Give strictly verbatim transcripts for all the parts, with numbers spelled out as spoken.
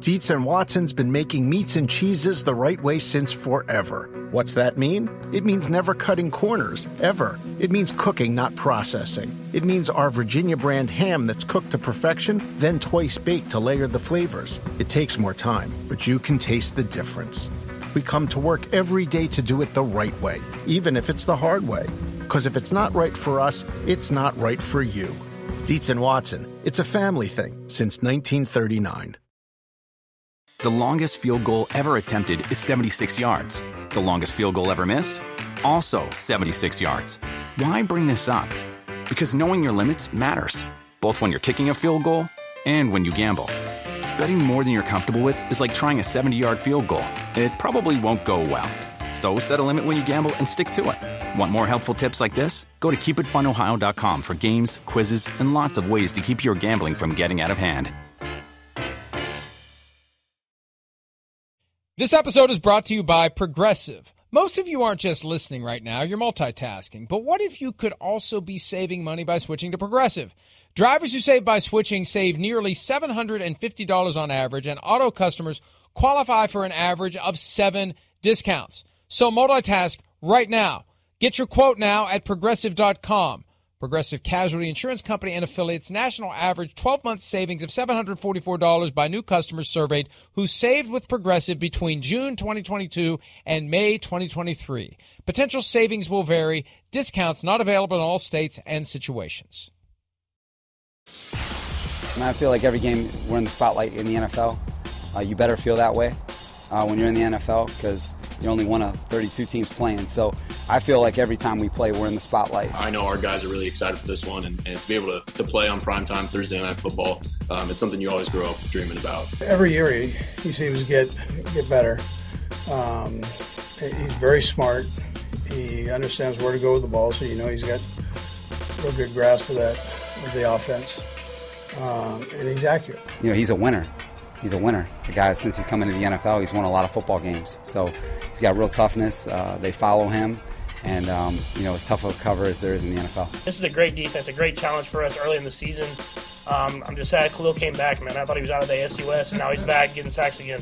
Dietz and Watson's been making meats and cheeses the right way since forever. What's that mean? It means never cutting corners, ever. It means cooking, not processing. It means our Virginia brand ham that's cooked to perfection, then twice baked to layer the flavors. It takes more time, but you can taste the difference. We come to work every day to do it the right way, even if it's the hard way. Because if it's not right for us, it's not right for you. Dietz and Watson, it's a family thing since nineteen thirty-nine. The longest field goal ever attempted is seventy-six yards. The longest field goal ever missed? Also seventy-six yards. Why bring this up? Because knowing your limits matters, both when you're kicking a field goal and when you gamble. Betting more than you're comfortable with is like trying a seventy-yard field goal. It probably won't go well. So set a limit when you gamble and stick to it. Want more helpful tips like this? Go to keep it fun ohio dot com for games, quizzes, and lots of ways to keep your gambling from getting out of hand. This episode is brought to you by Progressive. Most of you aren't just listening right now, you're multitasking. But what if you could also be saving money by switching to Progressive? Drivers who save by switching save nearly seven hundred fifty dollars on average, and auto customers qualify for an average of seven discounts. So multitask right now. Get your quote now at Progressive dot com. Progressive Casualty Insurance Company and affiliates, national average twelve-month savings of seven hundred forty-four dollars by new customers surveyed who saved with Progressive between June twenty twenty-two and May twenty twenty-three. Potential savings will vary. Discounts not available in all states and situations. And I feel like every game we're in the spotlight in the N F L. Uh, you better feel that way uh, when you're in the N F L because you're only one of thirty-two teams playing. So I feel like every time we play, we're in the spotlight. I know our guys are really excited for this one, and, and to be able to, to play on primetime Thursday Night Football, um, it's something you always grow up dreaming about. Every year he, he seems to get, get better. Um, he's very smart. He understands where to go with the ball, so you know he's got a real good grasp of that, of the offense. Um, and he's accurate. You know, he's a winner. He's a winner. The guy, since he's come into the N F L, he's won a lot of football games. So he's got real toughness. Uh, they follow him. And, um, you know, as tough of a cover as there is in the N F L. This is a great defense, a great challenge for us early in the season. Um, I'm just sad Khalil came back, man. I thought he was out of the A F C West, and now he's back getting sacks again.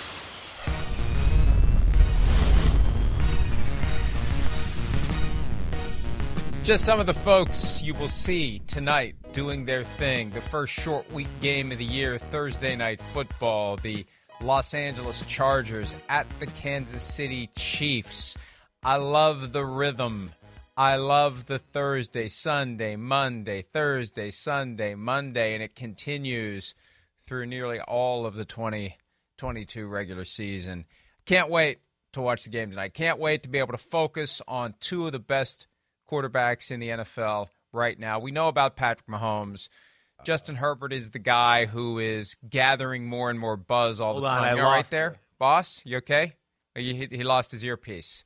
Just some of the folks you will see tonight doing their thing. The first short week game of the year, Thursday Night Football. The Los Angeles Chargers at the Kansas City Chiefs. I love the rhythm. I love the Thursday, Sunday, Monday, Thursday, Sunday, Monday, and it continues through nearly all of the twenty twenty-two regular season. Can't wait to watch the game tonight. Can't wait to be able to focus on two of the best quarterbacks in the N F L right now. We know about Patrick Mahomes. Justin Herbert is the guy who is gathering more and more buzz all Hold the on, time. I You all right lost there, it. boss? You okay? He, he lost his earpiece.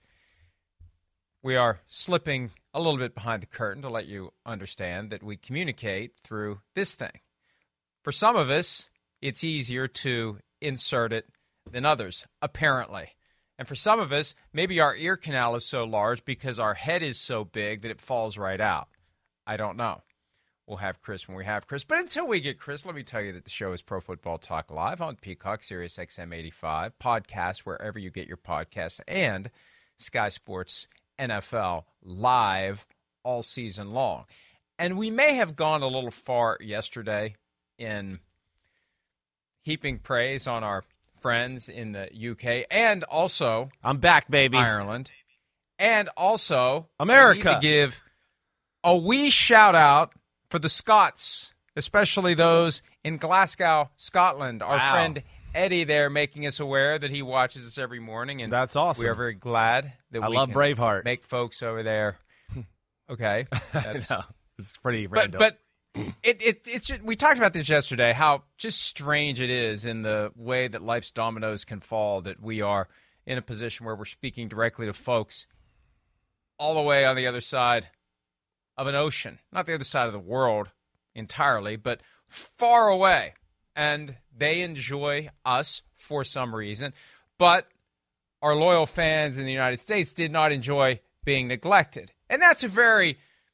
We are slipping a little bit behind the curtain to let you understand that we communicate through this thing. For some of us, it's easier to insert it than others, apparently. And for some of us, maybe our ear canal is so large because our head is so big that it falls right out. I don't know. We'll have Chris when we have Chris. But until we get Chris, let me tell you that the show is Pro Football Talk Live on Peacock, Sirius X M eighty-five, podcast wherever you get your podcasts, and Sky Sports N F L live all season long. And we may have gone a little far yesterday in heaping praise on our friends in the U K and also I'm back, baby. Ireland. And also America. We need to give a wee shout out for the Scots, especially those in Glasgow, Scotland. Our Wow. friend Eddie there making us aware that he watches us every morning. And that's awesome. We are very glad that I we love can Braveheart. make folks over there. Okay. That's, no, it's pretty but, random. but it, it it's just, we talked about this yesterday, how just strange it is in the way that life's dominoes can fall, that we are in a position where we're speaking directly to folks all the way on the other side of an ocean. Not the other side of the world entirely, but far away. And they enjoy us for some reason. But our loyal fans in the United States did not enjoy being neglected. And that's a very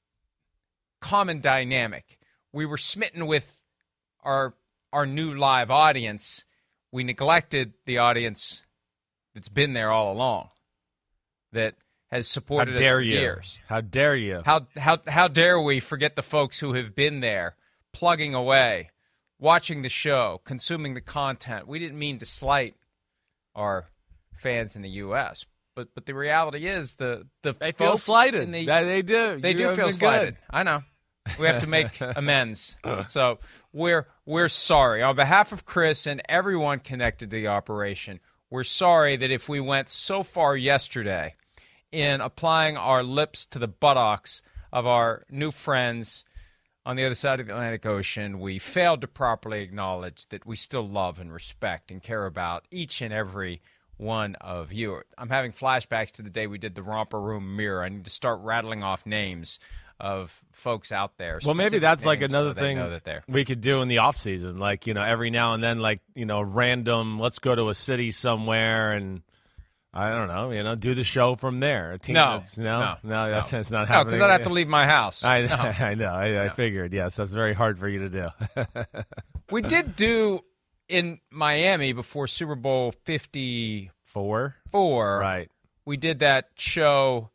common dynamic. We were smitten with our our new live audience we neglected the audience that's been there all along, that has supported How dare us for you. years. How dare you? How, how, how dare we forget the folks who have been there, plugging away, watching the show, consuming the content. We didn't mean to slight our fans in the U S, but but the reality is the the They feel folks slighted. in the- That they do. They You do have feel been slighted. good. I know. We have to make amends. So we're we're sorry on behalf of Chris and everyone connected to the operation. We're sorry that if we went so far yesterday in applying our lips to the buttocks of our new friends on the other side of the Atlantic Ocean, we failed to properly acknowledge that we still love and respect and care about each and every one of you. I'm having flashbacks to the day we did the Romper Room Mirror. I need to start rattling off names of folks out there. Well, maybe specific that's like names another so they thing know that they're- we could do in the off season. Like, you know, every now and then, like, you know, random, let's go to a city somewhere and, I don't know, you know, do the show from there. A team No, that's- no, no, no, that's, no. that's not No, happening. because I'd have to leave my house. I, No. I know. I, I figured. Yes, that's very hard for you to do. We did do in Miami before Super Bowl fifty-four. Four, right? We did that show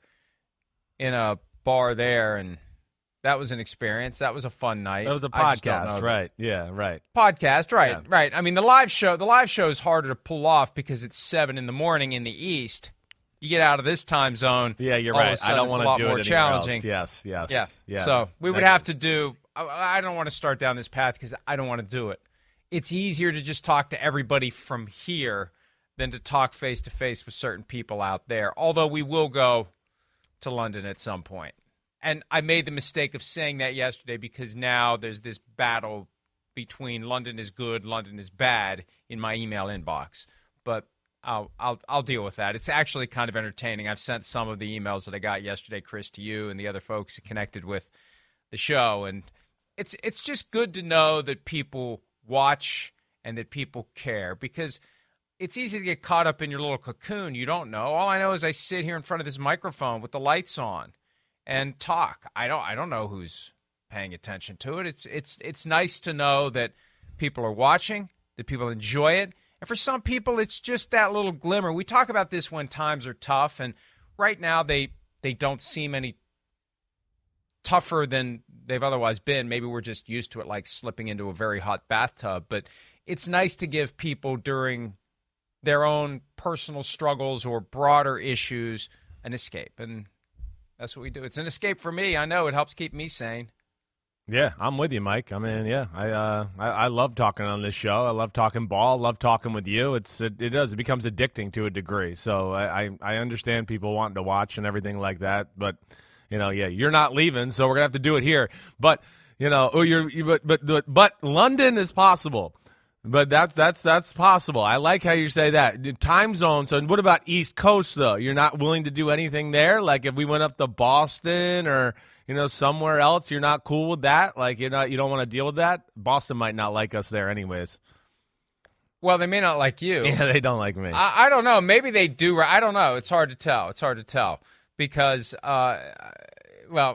in a bar there, and that was an experience. That was a fun night. That was a I just don't know podcast, that- right? Yeah, right. Podcast, right, Yeah. right. I mean, the live show, the live show is harder to pull off because it's seven in the morning in the East. You get out of this time zone. Yeah, you're all of a right. I sudden don't it's want a lot to do more it anywhere else. challenging. Yes, yes. Yeah. yeah. So we would Negative. have to do. I, I don't want to start down this path because I don't want to do it. It's easier to just talk to everybody from here than to talk face to face with certain people out there. Although we will go to London at some point. And I made the mistake of saying that yesterday because now there's this battle between London is good, London is bad in my email inbox. But I'll, I'll I'll deal with that. It's actually kind of entertaining. I've sent some of the emails that I got yesterday, Chris, to you and the other folks connected with the show, and it's it's just good to know that people watch and that people care, because it's easy to get caught up in your little cocoon. You don't know. All I know is I sit here in front of this microphone with the lights on and talk. I don't I don't know who's paying attention to it. It's it's it's nice to know that people are watching, that people enjoy it. And for some people, it's just that little glimmer. We talk about this when times are tough, and right now they they don't seem any tougher than they've otherwise been. Maybe we're just used to it, like slipping into a very hot bathtub. But it's nice to give people during their own personal struggles or broader issues an escape, and that's what we do. It's an escape for me. I know it helps keep me sane. Yeah, I'm with you, Mike. I mean, yeah, I uh, I, I love talking on this show. I love talking ball. I love talking with you. It's it, it does. It becomes addicting to a degree. So I, I, I understand people wanting to watch and everything like that. But, you know, yeah, you're not leaving, so we're going to have to do it here. But, you know, oh, you're, you, but, but, but, but London is possible. But that's that's that's possible. I like how you say that. Time zone. So what about East Coast, though? You're not willing to do anything there? Like if we went up to Boston or, you know, somewhere else, you're not cool with that? Like you're not, you don't want to deal with that? Boston might not like us there anyways. Well, they may not like you. Yeah, they don't like me. I, I don't know. Maybe they do. I don't know. It's hard to tell. It's hard to tell because, uh, well,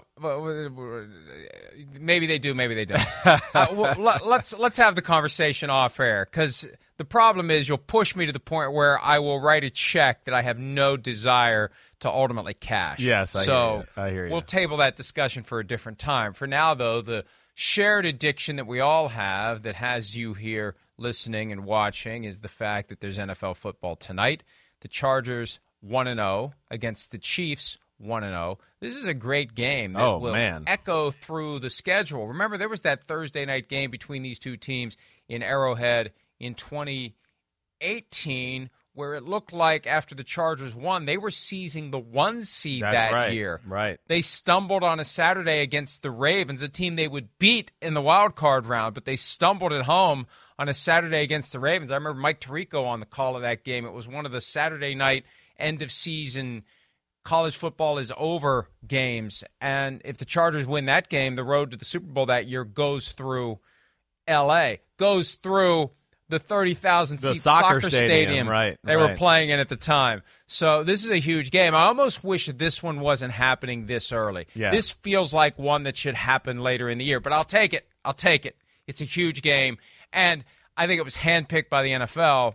maybe they do. Maybe they don't. uh, well, let, let's let's have the conversation off air, because the problem is you'll push me to the point where I will write a check that I have no desire to ultimately cash. Yes, I so hear you. I hear you. We'll table that discussion for a different time. For now, though, the shared addiction that we all have that has you here listening and watching is the fact that there's N F L football tonight. The Chargers one and oh against the Chiefs one and oh. This is a great game that Oh, will man. echo through the schedule. Remember, there was that Thursday night game between these two teams in Arrowhead in twenty eighteen where it looked like after the Chargers won, they were seizing the one seed That's that right, year. right. They stumbled on a Saturday against the Ravens, a team they would beat in the wild card round, but they stumbled at home on a Saturday against the Ravens. I remember Mike Tirico on the call of that game. It was one of the Saturday night end-of-season college football is over games, and if the Chargers win that game, the road to the Super Bowl that year goes through L A, goes through the thirty thousand The seat soccer soccer stadium, stadium right, they right. were playing in at the time. So this is a huge game. I almost wish that this one wasn't happening this early. Yeah. This feels like one that should happen later in the year, but I'll take it. I'll take it. It's a huge game, and I think it was handpicked by the N F L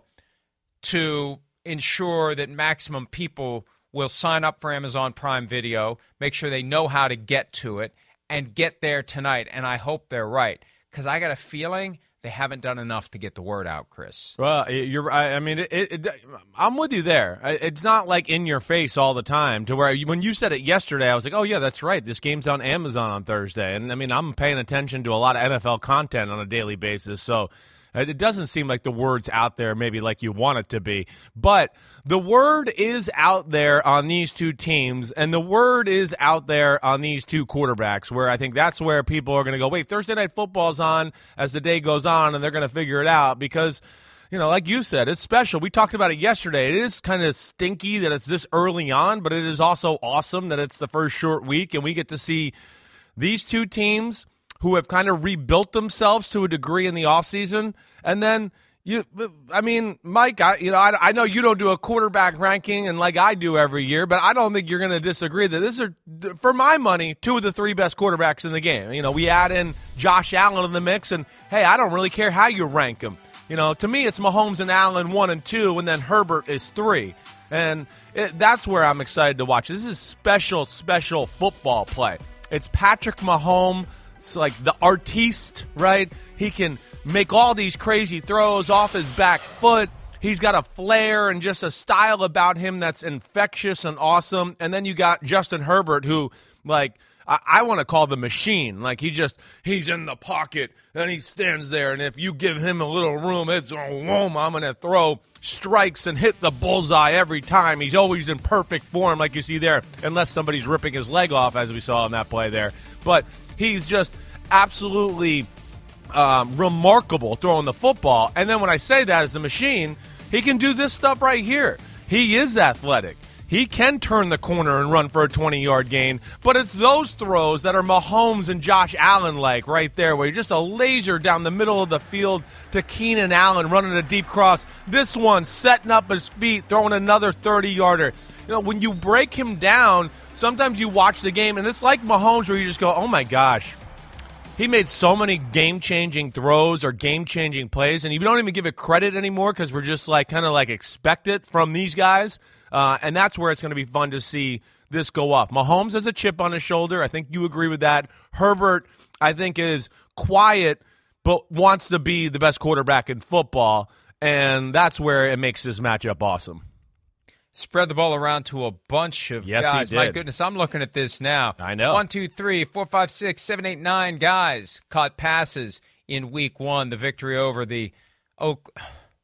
to ensure that maximum people will sign up for Amazon Prime Video, make sure they know how to get to it, and get there tonight. And I hope they're right, because I got a feeling they haven't done enough to get the word out, Chris. Well, you're. I mean, it, it, it, I'm with you there. It's not like in your face all the time. To where you, when you said it yesterday, I was like, oh yeah, that's right. This game's on Amazon on Thursday, and I mean, I'm paying attention to a lot of N F L content on a daily basis, so it doesn't seem like the word's out there maybe like you want it to be. But the word is out there on these two teams, and the word is out there on these two quarterbacks, where I think that's where people are going to go, wait, Thursday Night Football's on as the day goes on, and they're going to figure it out because, you know, like you said, it's special. We talked about it yesterday. It is kind of stinky that it's this early on, but it is also awesome that it's the first short week, and we get to see these two teams who have kind of rebuilt themselves to a degree in the offseason. And then, you, I mean, Mike, I, you know, I, I know you don't do a quarterback ranking and like I do every year, but I don't think you're going to disagree that this are, for my money, two of the three best quarterbacks in the game. You know, we add in Josh Allen in the mix, and, hey, I don't really care how you rank them. You know, to me, it's Mahomes and Allen one and two, and then Herbert is three. And it, that's where I'm excited to watch. This is special, special football play. It's Patrick Mahomes. It's like the artiste, right? He can make all these crazy throws off his back foot. He's got a flair and just a style about him that's infectious and awesome. And then you got Justin Herbert, who, like, I, I want to call the machine. Like, he just, he's in the pocket, and he stands there. And if you give him a little room, it's, oh, I'm going to throw strikes and hit the bullseye every time. He's always in perfect form, like you see there, unless somebody's ripping his leg off, as we saw in that play there. But he's just absolutely um, remarkable throwing the football. And then when I say that as a machine, he can do this stuff right here. He is athletic. He can turn the corner and run for a twenty-yard gain, but it's those throws that are Mahomes and Josh Allen-like right there, where you're just a laser down the middle of the field to Keenan Allen running a deep cross. This one setting up his feet, throwing another thirty-yarder. You know, when you break him down, sometimes you watch the game, and it's like Mahomes where you just go, oh, my gosh. He made so many game-changing throws or game-changing plays, and you don't even give it credit anymore because we're just like kind of like expect it from these guys. Uh, and that's where it's going to be fun to see this go off. Mahomes has a chip on his shoulder. I think you agree with that. Herbert, I think, is quiet but wants to be the best quarterback in football, and that's where it makes this matchup awesome. Spread the ball around to a bunch of yes, guys. He did. My goodness, I'm looking at this now. I know. One, two, three, four, five, six, seven, eight, nine guys caught passes in week one. The victory over the Oak.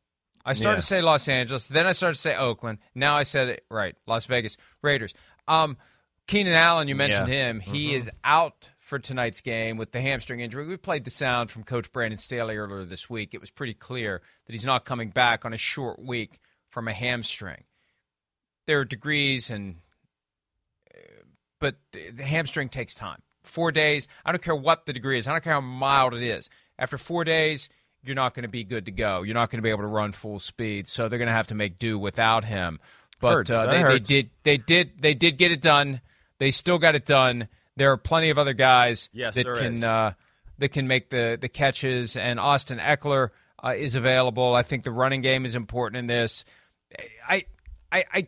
I started yeah. to say Los Angeles. Then I started to say Oakland. Now I said it right. Las Vegas Raiders. Um, Keenan Allen, you mentioned yeah. him. He mm-hmm. is out for tonight's game with the hamstring injury. We played the sound from Coach Brandon Staley earlier this week. It was pretty clear that he's not coming back on a short week from a hamstring. There are degrees, and but the hamstring takes time. Four days, I don't care what the degree is. I don't care how mild it is. After four days, you're not going to be good to go. You're not going to be able to run full speed, so they're going to have to make do without him. But hurts. Uh, they, they did, they did, they did get it done. They still got it done. There are plenty of other guys yes, that can uh, that can make the the catches, and Austin Eckler uh, is available. I think the running game is important in this. I, I, I,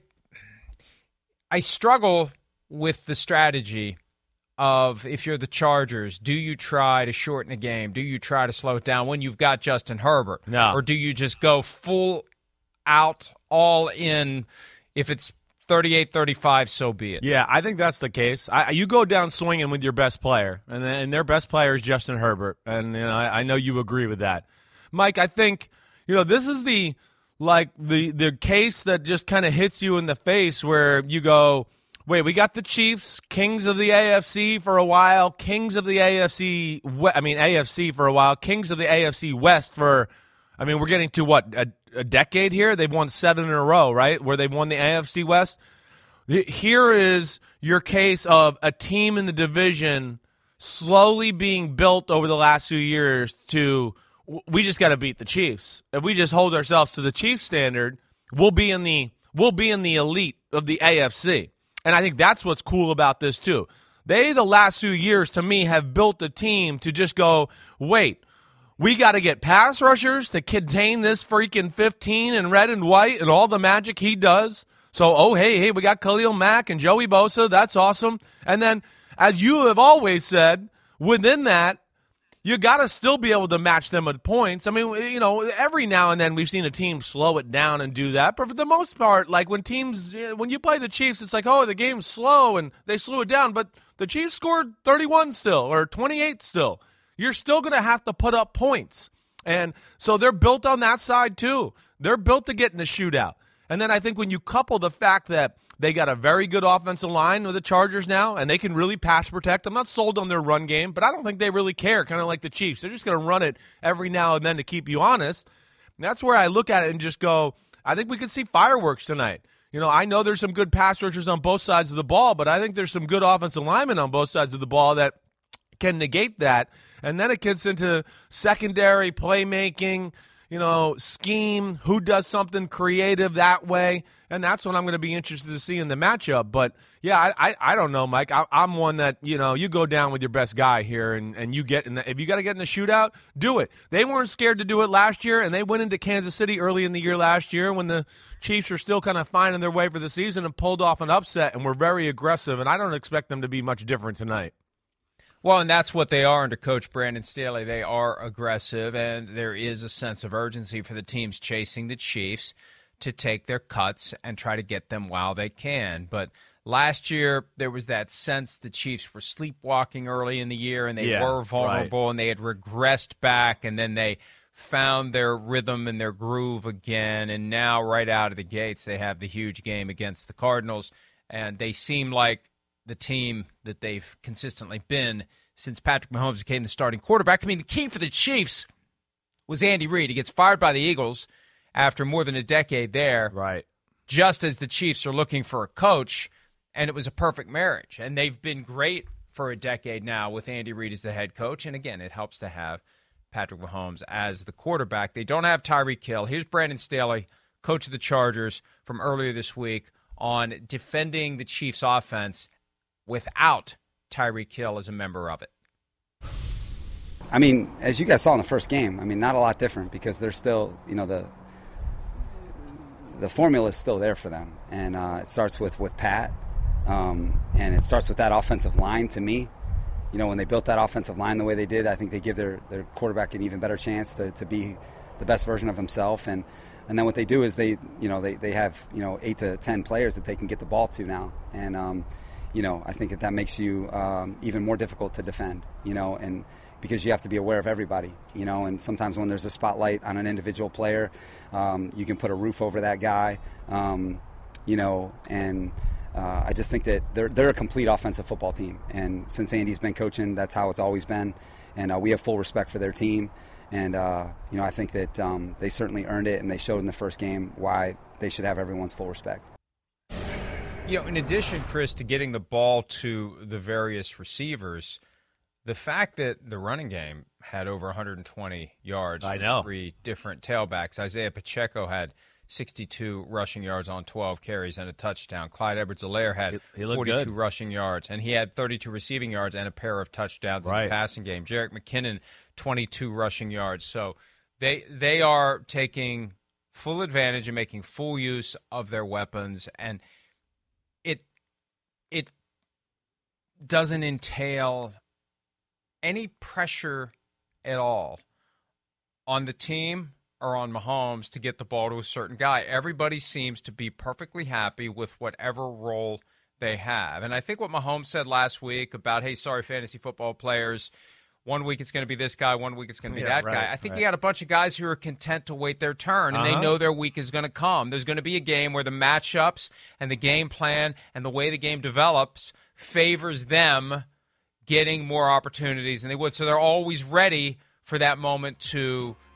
I struggle with the strategy of, if you're the Chargers, do you try to shorten the game? Do you try to slow it down when you've got Justin Herbert? No. Or do you just go full out, all in? If it's thirty-eight thirty-five, so be it. Yeah, I think that's the case. I, you go down swinging with your best player, and, then, and their best player is Justin Herbert, and you know, I, I know you agree with that. Mike, I think, you know, this is the, like, the, the case that just kind of hits you in the face where you go, wait, we got the Chiefs, kings of the A F C for a while, kings of the A F C, I mean A F C for a while, kings of the A F C West for, I mean, we're getting to what, a, a decade here? They've won seven in a row, right, where they've won the A F C West. Here is your case of a team in the division slowly being built over the last few years to, we just got to beat the Chiefs. If we just hold ourselves to the Chiefs standard, we'll be in the we'll be in the elite of the A F C. And I think that's what's cool about this, too. They, the last few years, to me, have built a team to just go, wait, we got to get pass rushers to contain this freaking fifteen in red and white and all the magic he does. So, oh, hey, hey, we got Khalil Mack and Joey Bosa. That's awesome. And then, as you have always said, within that, you got to still be able to match them with points. I mean, you know, every now and then we've seen a team slow it down and do that. But for the most part, like when teams, when you play the Chiefs, it's like, oh, the game's slow and they slew it down. But the Chiefs scored thirty-one still or twenty-eight still. You're still going to have to put up points. And so they're built on that side too. They're built to get in a shootout. And then I think when you couple the fact that they got a very good offensive line with the Chargers now, and they can really pass protect. I'm not sold on their run game, but I don't think they really care, kind of like the Chiefs. They're just going to run it every now and then to keep you honest. And that's where I look at it and just go, I think we could see fireworks tonight. You know, I know there's some good pass rushers on both sides of the ball, but I think there's some good offensive linemen on both sides of the ball that can negate that. And then it gets into secondary playmaking, you know, scheme, who does something creative that way. And that's what I'm going to be interested to see in the matchup. But, yeah, I I, I don't know, Mike. I, I'm one that, you know, you go down with your best guy here, and, and you get in the – if you got to get in the shootout, do it. They weren't scared to do it last year, and they went into Kansas City early in the year last year when the Chiefs were still kind of finding their way for the season and pulled off an upset and were very aggressive. And I don't expect them to be much different tonight. Well, and that's what they are under Coach Brandon Staley. They are aggressive, and there is a sense of urgency for the teams chasing the Chiefs to take their cuts and try to get them while they can. But last year, there was that sense the Chiefs were sleepwalking early in the year, and they yeah, were vulnerable, right. and they had regressed back, and then they found their rhythm and their groove again. And now, right out of the gates, they have the huge game against the Cardinals, and they seem like the team that they've consistently been since Patrick Mahomes became the starting quarterback. I mean, the key for the Chiefs was Andy Reid. He gets fired by the Eagles after more than a decade there. Right. Just as the Chiefs are looking for a coach, and it was a perfect marriage. And they've been great for a decade now with Andy Reid as the head coach. And again, it helps to have Patrick Mahomes as the quarterback. They don't have Tyreek Hill. Here's Brandon Staley, coach of the Chargers, from earlier this week on defending the Chiefs' offense without Tyreek Hill as a member of it. I mean, as you guys saw in the first game, I mean, not a lot different because they're still, you know, the the formula is still there for them. And uh, it starts with, with Pat, um, and it starts with that offensive line to me. You know, when they built that offensive line the way they did, I think they give their, their quarterback an even better chance to, to be the best version of himself. And, and then what they do is they, you know, they, they have, you know, eight to ten players that they can get the ball to now. And, um, you know, I think that that makes you um, even more difficult to defend, you know, and because you have to be aware of everybody, you know, and sometimes when there's a spotlight on an individual player, um, you can put a roof over that guy, um, you know, and uh, I just think that they're, they're a complete offensive football team. And since Andy's been coaching, that's how it's always been. And uh, we have full respect for their team. And, uh, you know, I think that um, they certainly earned it, and they showed in the first game why they should have everyone's full respect. You know, in addition, Chris, to getting the ball to the various receivers, the fact that the running game had over one hundred twenty yards I from know. three different tailbacks. Isaiah Pacheco had sixty-two rushing yards on twelve carries and a touchdown. Clyde Edwards-Helaire had he, he looked forty-two good. rushing yards, and he had thirty-two receiving yards and a pair of touchdowns Right. in the passing game. Jerick McKinnon, twenty-two rushing yards. So they they are taking full advantage and making full use of their weapons, and it it doesn't entail any pressure at all on the team or on Mahomes to get the ball to a certain guy. Everybody seems to be perfectly happy with whatever role they have. And I think what Mahomes said last week about, hey, sorry, fantasy football players, one week it's going to be this guy, one week it's going to be Yeah, that right, guy. I think right. he had a bunch of guys who are content to wait their turn, and Uh-huh. they know their week is going to come. There's going to be a game where the matchups and the game plan and the way the game develops favors them getting more opportunities than they would. So they're always ready for that moment to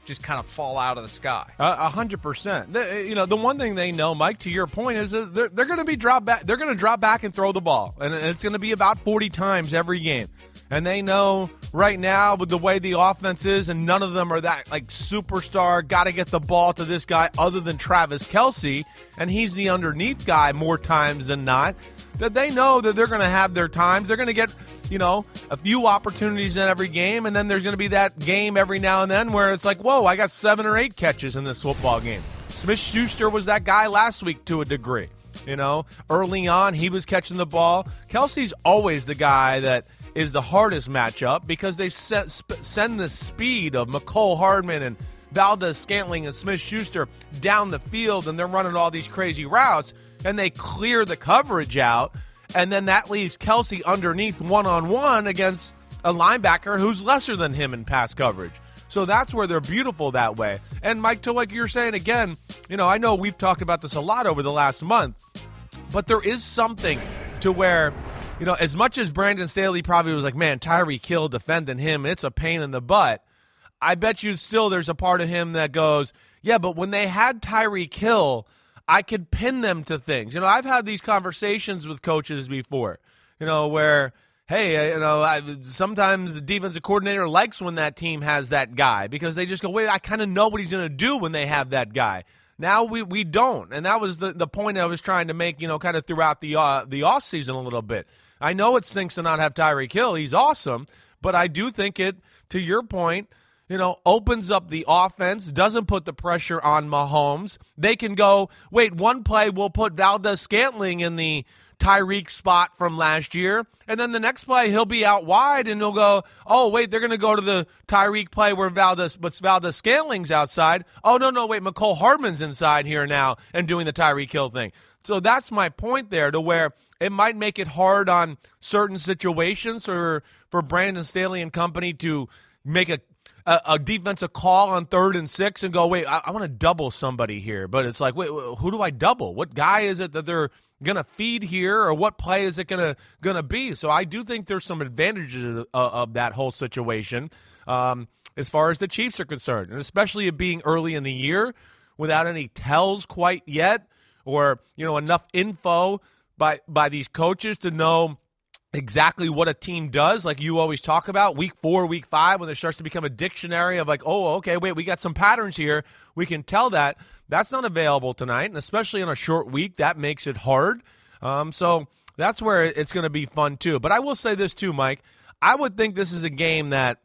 just kind of fall out of the sky. A hundred percent. You know, the one thing they know, Mike, to your point, is that they're, they're going to be drop back. They're going to drop back and throw the ball, and it's going to be about forty times every game. And they know right now with the way the offense is, and none of them are that like superstar. Got to get the ball to this guy other than Travis Kelce, and he's the underneath guy more times than not. That they know that they're going to have their times. They're going to get, you know, a few opportunities in every game, and then there's going to be that game every now and then where it's like, whoa, I got seven or eight catches in this football game. Smith-Schuster was that guy last week to a degree. You know, early on, he was catching the ball. Kelce's always the guy that is the hardest matchup because they set, sp- send the speed of Mecole Hardman and Valdez-Scantling and Smith-Schuster down the field, and they're running all these crazy routes, and they clear the coverage out, and then that leaves Kelce underneath one-on-one against a linebacker who's lesser than him in pass coverage. So that's where they're beautiful that way. And, Mike, to like you're saying again, you know, I know we've talked about this a lot over the last month, but there is something to where, you know, as much as Brandon Staley probably was like, man, Tyreek Hill defending him, it's a pain in the butt. I bet you still there's a part of him that goes, yeah, but when they had Tyreek Hill, I could pin them to things. You know, I've had these conversations with coaches before, you know, where, hey, you know, I, sometimes the defensive coordinator likes when that team has that guy because they just go, wait, I kind of know what he's going to do when they have that guy. Now we, we don't, and that was the, the point I was trying to make, you know, kind of throughout the uh, the offseason a little bit. I know it stinks to not have Tyreek Hill. He's awesome, but I do think it, to your point, you know, opens up the offense, doesn't put the pressure on Mahomes. They can go, wait, one play we'll put Valdez-Scantling in the Tyreek spot from last year, and then the next play he'll be out wide, and he'll go, oh, wait, they're going to go to the Tyreek play where Valdez, but Valdez-Scantling's outside. Oh, no, no, wait, Mecole Hardman's inside here now and doing the Tyreek Hill thing. So that's my point there, to where it might make it hard on certain situations or for Brandon Staley and company to make a A, a defensive call on third and six and go, wait, I, I want to double somebody here. But it's like, wait, who do I double? What guy is it that they're going to feed here, or what play is it going to going to be? So I do think there's some advantages of, of that whole situation um, as far as the Chiefs are concerned, and especially it being early in the year without any tells quite yet, or you know enough info by by these coaches to know exactly what a team does, like you always talk about, week four, week five, when it starts to become a dictionary of like, oh, okay, wait, we got some patterns here. We can tell that. That's not available tonight, and especially on a short week, that makes it hard. Um, so that's where it's going to be fun, too. But I will say this, too, Mike. I would think this is a game that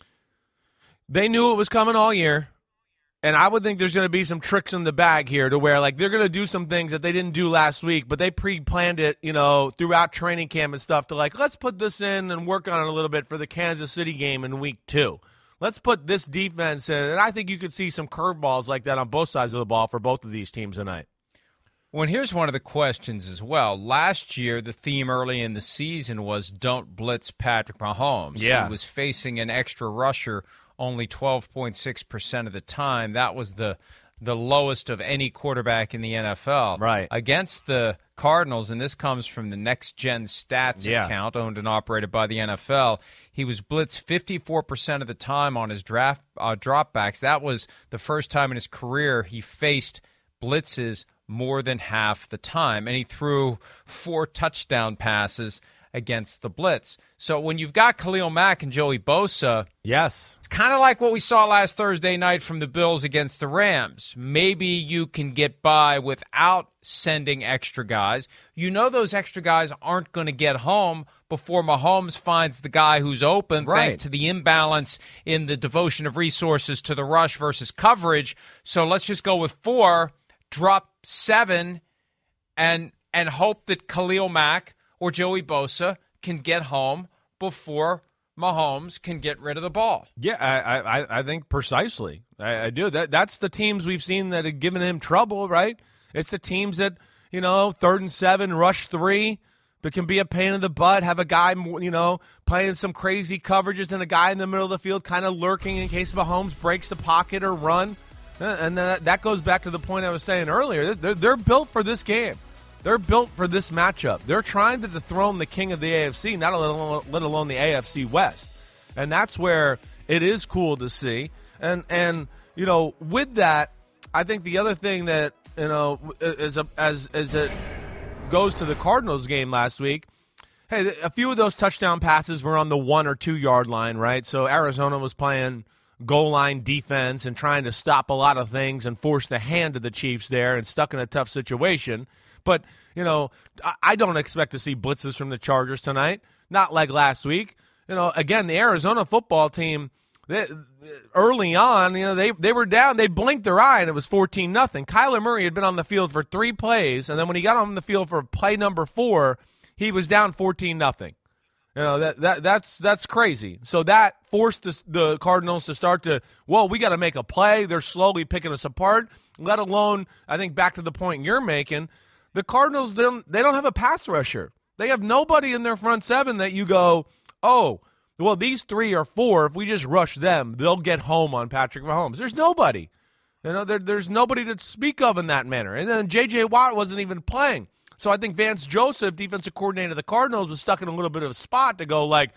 they knew it was coming all year. And I would think there's going to be some tricks in the bag here to where, like, they're going to do some things that they didn't do last week, but they pre-planned it, you know, throughout training camp and stuff to, like, let's put this in and work on it a little bit for the Kansas City game in week two. Let's put this defense in. And I think you could see some curveballs like that on both sides of the ball for both of these teams tonight. Well, and here's one of the questions as well. Last year, the theme early in the season was don't blitz Patrick Mahomes. Yeah. He was facing an extra rusher only twelve point six percent of the time. That was the the lowest of any quarterback in the N F L. Right. Against the Cardinals, and this comes from the Next Gen Stats yeah. account owned and operated by the N F L, he was blitzed fifty-four percent of the time on his draft uh, dropbacks. That was the first time in his career he faced blitzes more than half the time, and he threw four touchdown passes against the blitz. So when you've got Khalil Mack and Joey Bosa, yes, it's kind of like what we saw last Thursday night from the Bills against the Rams. Maybe you can get by without sending extra guys. You know those extra guys aren't going to get home before Mahomes finds the guy who's open, right, thanks to the imbalance in the devotion of resources to the rush versus coverage. So let's just go with four, drop seven, and and hope that Khalil Mack or Joey Bosa can get home before Mahomes can get rid of the ball. Yeah, I I, I think precisely. I, I do. That That's the teams we've seen that have given him trouble, right? It's the teams that, you know, third and seven, rush three, but can be a pain in the butt, have a guy, you know, playing some crazy coverages and a guy in the middle of the field kind of lurking in case Mahomes breaks the pocket or run. And then that goes back to the point I was saying earlier. They're, they're built for this game. They're built for this matchup. They're trying to dethrone the king of the A F C, not let alone the A F C West. And that's where it is cool to see. And, and you know, with that, I think the other thing that, you know, as, a, as, as it goes to the Cardinals game last week, hey, a few of those touchdown passes were on the one or two yard line, right? So Arizona was playing goal line defense and trying to stop a lot of things and force the hand of the Chiefs there and stuck in a tough situation. But, you know, I don't expect to see blitzes from the Chargers tonight, not like last week. You know, again, the Arizona football team, they, early on, you know, they, they were down. They blinked their eye, and it was fourteen nothing. Kyler Murray had been on the field for three plays, and then when he got on the field for play number four, he was down fourteen nothing. You know, that that that's that's crazy. So that forced the, the Cardinals to start to, well, we got to make a play. They're slowly picking us apart, let alone, I think back to the point you're making, the Cardinals, they don't, they don't have a pass rusher. They have nobody in their front seven that you go, oh, well, these three or four, if we just rush them, they'll get home on Patrick Mahomes. There's nobody. You know, there, there's nobody to speak of in that manner. And then J J. Watt wasn't even playing. So I think Vance Joseph, defensive coordinator of the Cardinals, was stuck in a little bit of a spot to go like,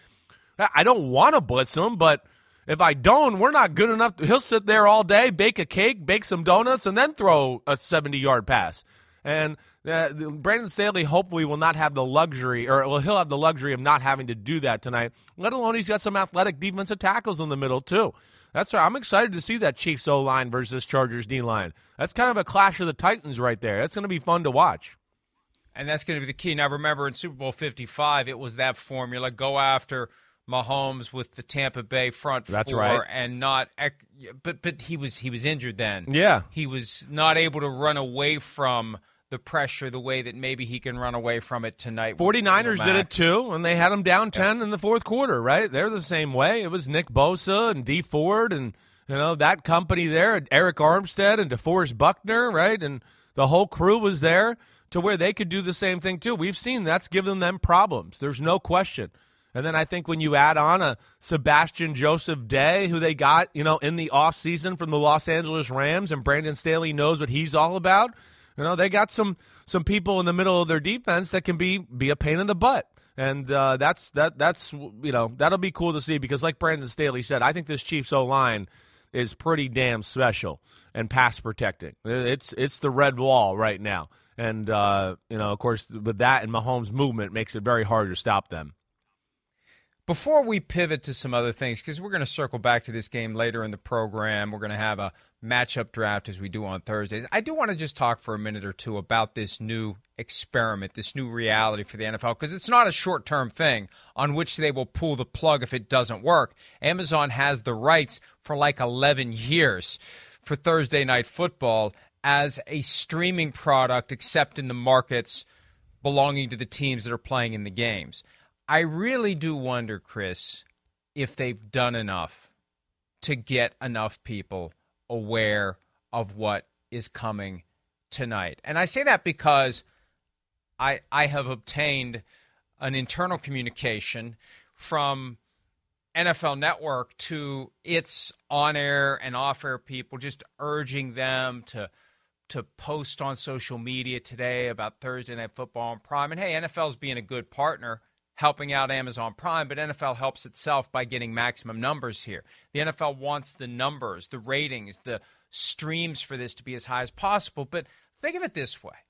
I don't want to blitz him, but if I don't, we're not good enough. He'll sit there all day, bake a cake, bake some donuts, and then throw a seventy-yard pass. And uh, Brandon Staley hopefully will not have the luxury, or well, he'll have the luxury of not having to do that tonight, let alone he's got some athletic defensive tackles in the middle too. That's right. I'm excited to see that Chiefs O-line versus Chargers D-line. That's kind of a clash of the Titans right there. That's going to be fun to watch. And that's going to be the key. Now, remember, in Super Bowl fifty-five, it was that formula. Go after Mahomes with the Tampa Bay front four. That's right. And not – but but he was he was injured then. Yeah. He was not able to run away from the pressure the way that maybe he can run away from it tonight. forty-niners did it too, and they had him down ten yeah. in the fourth quarter, right? They're the same way. It was Nick Bosa and Dee Ford and, you know, that company there, Eric Armstead and DeForest Buckner, right? And the whole crew was there to where they could do the same thing too. We've seen that's given them problems. There's no question. And then I think when you add on a Sebastian Joseph Day, who they got, you know, in the offseason from the Los Angeles Rams, and Brandon Staley knows what he's all about, you know, they got some some people in the middle of their defense that can be be a pain in the butt. And uh, that's that that's you know, that'll be cool to see because like Brandon Staley said, I think this Chiefs O-line is pretty damn special and pass protecting. It's it's the red wall right now. And, uh, you know, of course, with that and Mahomes' movement makes it very hard to stop them. Before we pivot to some other things, because we're going to circle back to this game later in the program, we're going to have a matchup draft as we do on Thursdays. I do want to just talk for a minute or two about this new experiment, this new reality for the N F L, because it's not a short-term thing on which they will pull the plug if it doesn't work. Amazon has the rights for like eleven years for Thursday Night Football as a streaming product except in the markets belonging to the teams that are playing in the games. I really do wonder, Chris, if they've done enough to get enough people aware of what is coming tonight. And I say that because I I have obtained an internal communication from N F L Network to its on-air and off-air people, just urging them to to post on social media today about Thursday Night Football on Prime. And, hey, N F L's being a good partner, helping out Amazon Prime, but N F L helps itself by getting maximum numbers here. The N F L wants the numbers, the ratings, the streams for this to be as high as possible. But think of it this way.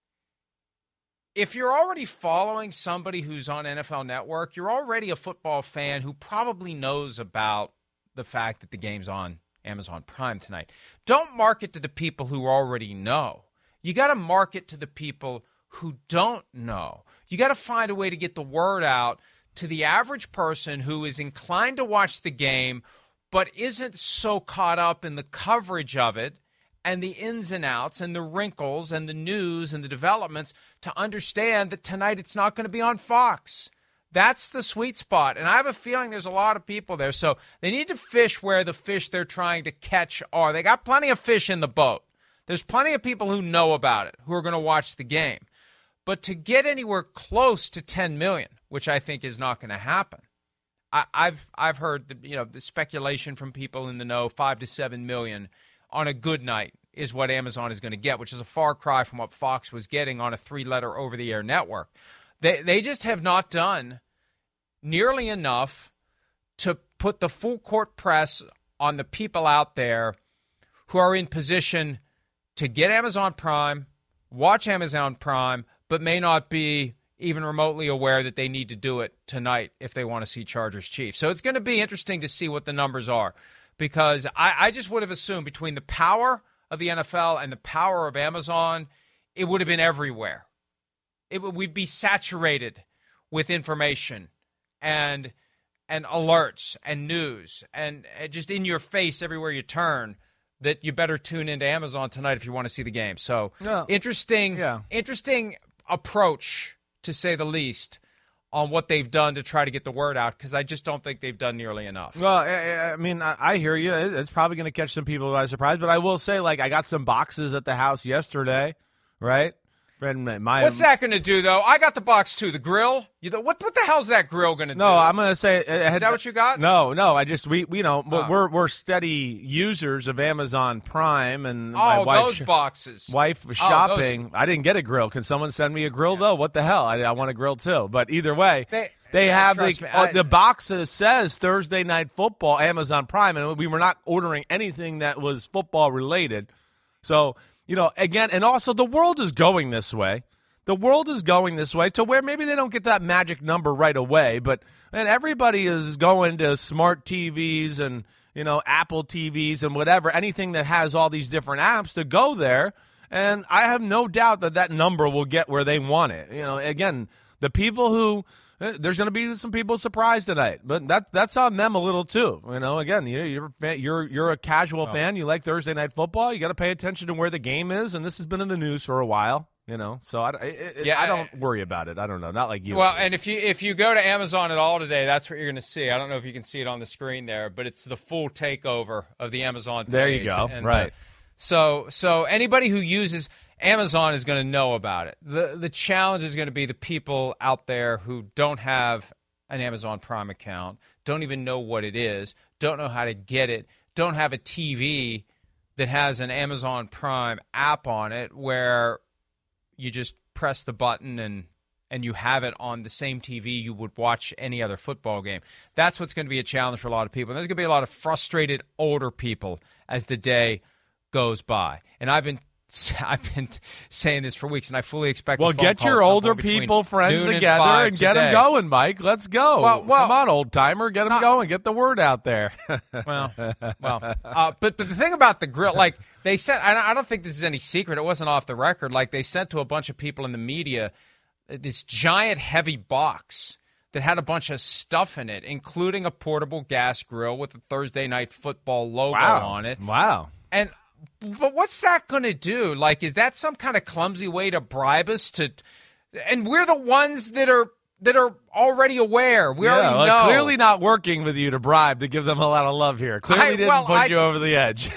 If you're already following somebody who's on N F L Network, you're already a football fan who probably knows about the fact that the game's on Amazon Prime tonight. Don't market to the people who already know. You got to market to the people who don't know. You got to find a way to get the word out to the average person who is inclined to watch the game but isn't so caught up in the coverage of it and the ins and outs and the wrinkles and the news and the developments to understand that tonight it's not going to be on Fox. That's the sweet spot. And I have a feeling there's a lot of people there. So they need to fish where the fish they're trying to catch are. They got plenty of fish in the boat. There's plenty of people who know about it, who are going to watch the game. But to get anywhere close to ten million, which I think is not going to happen, I, I've I've heard the, you know the speculation from people in the know, five to seven million on a good night is what Amazon is going to get, which is a far cry from what Fox was getting on a three-letter over-the-air network. They they just have not done nearly enough to put the full court press on the people out there who are in position to get Amazon Prime, watch Amazon Prime, but may not be even remotely aware that they need to do it tonight if they want to see Chargers Chiefs. So it's going to be interesting to see what the numbers are, because I, I just would have assumed between the power of the N F L and the power of Amazon, it would have been everywhere. It would, we'd be saturated with information and and alerts and news and, and just in your face everywhere you turn that you better tune into Amazon tonight if you want to see the game. So yeah. interesting, yeah. interesting approach, to say the least, on what they've done to try to get the word out, because I just don't think they've done nearly enough. Well, I, I mean, I, I hear you. It's probably going to catch some people by surprise, but I will say, like, I got some boxes at the house yesterday, right? And my, What's that going to do, though? I got the box, too. The grill? You know, what, what the hell's that grill going to do? No, I'm going to say... It had, Is that what you got? No, no. I just, we, we you know, Oh. we're we're steady users of Amazon Prime, and Oh, my wife, those boxes. wife was Oh, shopping. those- I didn't get a grill. Can someone send me a grill, though? What the hell? I, I want a grill, too. But either way... They- They Yeah, have trust the, me, uh, I- the box that says Thursday Night Football, Amazon Prime, and we were not ordering anything that was football related. So, you know, again, and also the world is going this way. The world is going this way to where maybe they don't get that magic number right away, but and everybody is going to smart T Vs and, you know, Apple T Vs and whatever, anything that has all these different apps to go there. And I have no doubt that that number will get where they want it. You know, again, the people who there's going to be some people surprised tonight, but that that's on them a little too. You know, again, you're you're you're, you're a casual oh. fan. You like Thursday Night Football. You got to pay attention to where the game is, and this has been in the news for a while. You know, so I, it, Yeah, I don't worry about it. I don't know, not like you. Well, and if you if you go to Amazon at all today, that's what you're going to see. I don't know if you can see it on the screen there, but it's the full takeover of the Amazon page. There you go. And, right. Uh, so so anybody who uses Amazon is going to know about it. The the challenge is going to be the people out there who don't have an Amazon Prime account, don't even know what it is, don't know how to get it, don't have a T V that has an Amazon Prime app on it where you just press the button and and you have it on the same T V you would watch any other football game. That's what's going to be a challenge for a lot of people. And there's going to be a lot of frustrated older people as the day goes by. And I've been I've been saying this for weeks, and I fully expect. Well, a phone get call your at some older point between people friends noon together and, and get them today. going, Mike. Let's go. Well, well, Come on, old timer, get them not- going. Get the word out there. Well, well, uh, but, but the thing about the grill, like they sent, I don't think this is any secret. It wasn't off the record. Like they sent to a bunch of people in the media this giant heavy box that had a bunch of stuff in it, including a portable gas grill with a Thursday Night Football logo Wow. on it. Wow. And but what's that going to do? Like, is that some kind of clumsy way to bribe us to? And we're the ones that are that are already aware. We yeah, already well, know. clearly not working with you to bribe to give them a lot of love here. Clearly I- didn't well, put I- you over the edge.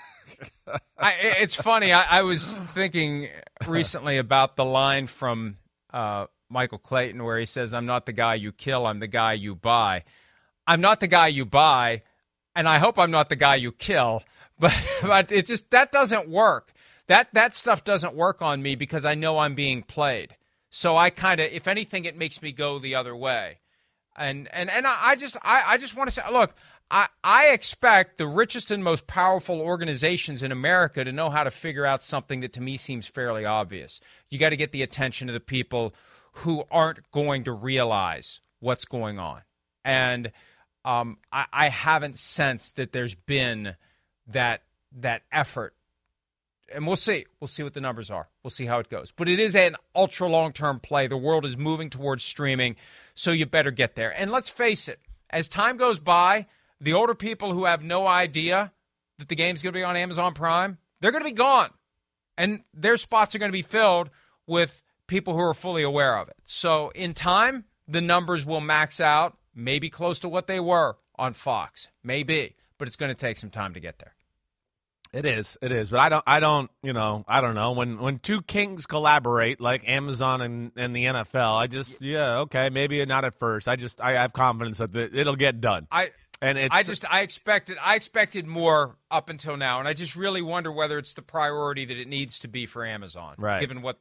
I, it's funny. I, I was thinking recently about the line from uh, Michael Clayton where he says, "I'm not the guy you kill. I'm the guy you buy. I'm not the guy you buy, and I hope I'm not the guy you kill." But but it just that doesn't work. That that stuff doesn't work on me because I know I'm being played. So I kind of, if anything, it makes me go the other way. And and and I, I just I, I just want to say, look, I I expect the richest and most powerful organizations in America to know how to figure out something that to me seems fairly obvious. You got to get the attention of the people who aren't going to realize what's going on. And um, I, I haven't sensed that there's been that that effort. And we'll see. We'll see what the numbers are. We'll see how it goes. But it is an ultra long-term play. The world is moving towards streaming, so you better get there. And let's face it, as time goes by, the older people who have no idea that the game's going to be on Amazon Prime, they're going to be gone. And their spots are going to be filled with people who are fully aware of it. So in time, the numbers will max out, maybe close to what they were on Fox. Maybe. But it's going to take some time to get there. It is, it is, but I don't, I don't, you know, I don't know. When when two kings collaborate like Amazon and, and the N F L, I just, yeah, okay, maybe not at first. I just, I have confidence that the, it'll get done. I and it's, I just, I expected, I expected more up until now, and I just really wonder whether it's the priority that it needs to be for Amazon, right. given what they're